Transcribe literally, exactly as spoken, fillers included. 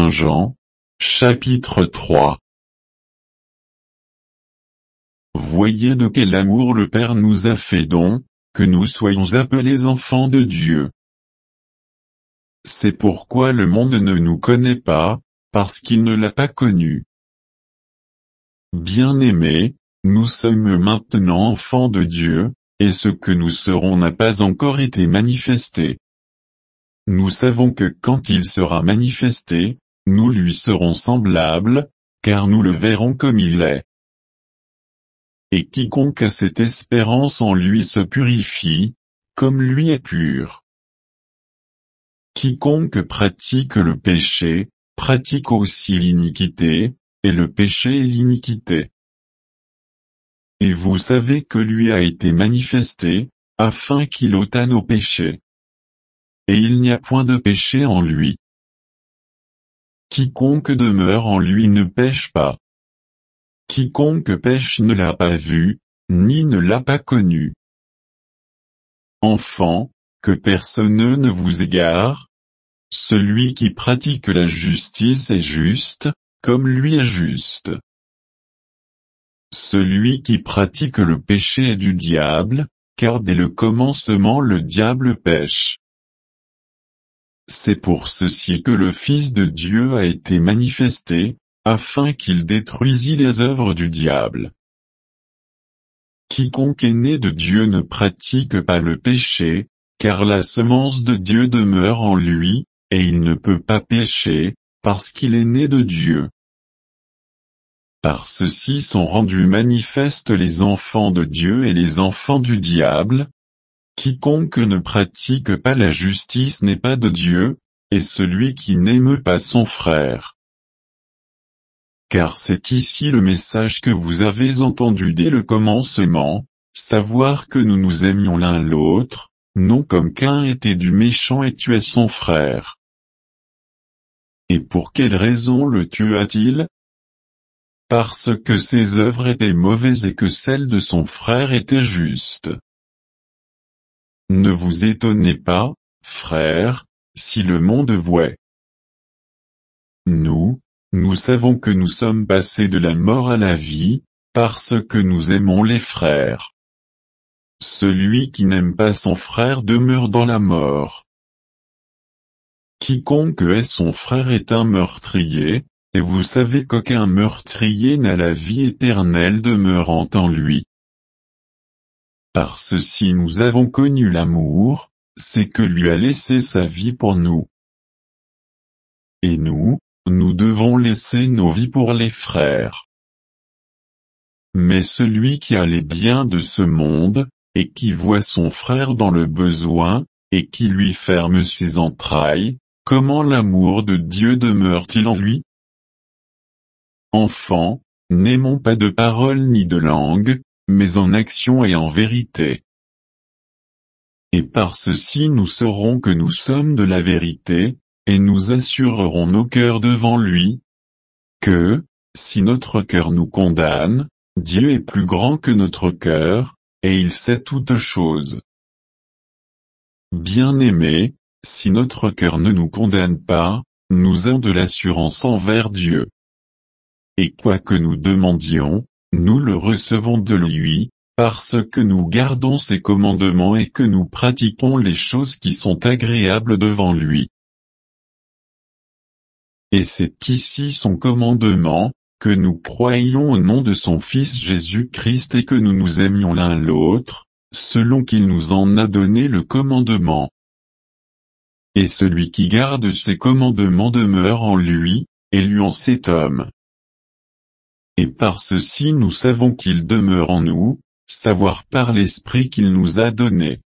premier Jean, chapitre trois. Voyez de quel amour le Père nous a fait don, que nous soyons appelés enfants de Dieu. C'est pourquoi le monde ne nous connaît pas, parce qu'il ne l'a pas connu. Bien-aimés, nous sommes maintenant enfants de Dieu, et ce que nous serons n'a pas encore été manifesté. Nous savons que quand il sera manifesté, nous lui serons semblables, car nous le verrons comme il est. Et quiconque a cette espérance en lui se purifie, comme lui est pur. Quiconque pratique le péché, pratique aussi l'iniquité, et le péché est l'iniquité. Et vous savez que lui a été manifesté, afin qu'il ôtât nos péchés. Et il n'y a point de péché en lui. Quiconque demeure en lui ne pêche pas. Quiconque pêche ne l'a pas vu, ni ne l'a pas connu. Enfants, que personne ne vous égare. Celui qui pratique la justice est juste, comme lui est juste. Celui qui pratique le péché est du diable, car dès le commencement le diable pêche. C'est pour ceci que le Fils de Dieu a été manifesté, afin qu'il détruisît les œuvres du diable. Quiconque est né de Dieu ne pratique pas le péché, car la semence de Dieu demeure en lui, et il ne peut pas pécher, parce qu'il est né de Dieu. Par ceci sont rendus manifestes les enfants de Dieu et les enfants du diable. Quiconque ne pratique pas la justice n'est pas de Dieu, et celui qui n'aime pas son frère. Car c'est ici le message que vous avez entendu dès le commencement, savoir que nous nous aimions l'un l'autre, non comme Caïn était du méchant et tuait son frère. Et pour quelle raison le tua-t-il? Parce que ses œuvres étaient mauvaises et que celles de son frère étaient justes. Ne vous étonnez pas, frères, si le monde vouait. Nous, nous savons que nous sommes passés de la mort à la vie, parce que nous aimons les frères. Celui qui n'aime pas son frère demeure dans la mort. Quiconque hait son frère est un meurtrier, et vous savez qu'aucun meurtrier n'a la vie éternelle demeurant en lui. Par ceci nous avons connu l'amour, c'est que lui a laissé sa vie pour nous. Et nous, nous devons laisser nos vies pour les frères. Mais celui qui a les biens de ce monde, et qui voit son frère dans le besoin, et qui lui ferme ses entrailles, comment l'amour de Dieu demeure-t-il en lui? Enfants, n'aimons pas de parole ni de langue, mais en action et en vérité. Et par ceci nous saurons que nous sommes de la vérité, et nous assurerons nos cœurs devant lui, que, si notre cœur nous condamne, Dieu est plus grand que notre cœur, et il sait toutes choses. Bien-aimés, si notre cœur ne nous condamne pas, nous avons de l'assurance envers Dieu. Et quoi que nous demandions, nous le recevons de lui, parce que nous gardons ses commandements et que nous pratiquons les choses qui sont agréables devant lui. Et c'est ici son commandement, que nous croyions au nom de son Fils Jésus-Christ et que nous nous aimions l'un l'autre, selon qu'il nous en a donné le commandement. Et celui qui garde ses commandements demeure en lui, et lui en cet homme. Et par ceci nous savons qu'il demeure en nous, savoir par l'Esprit qu'il nous a donné.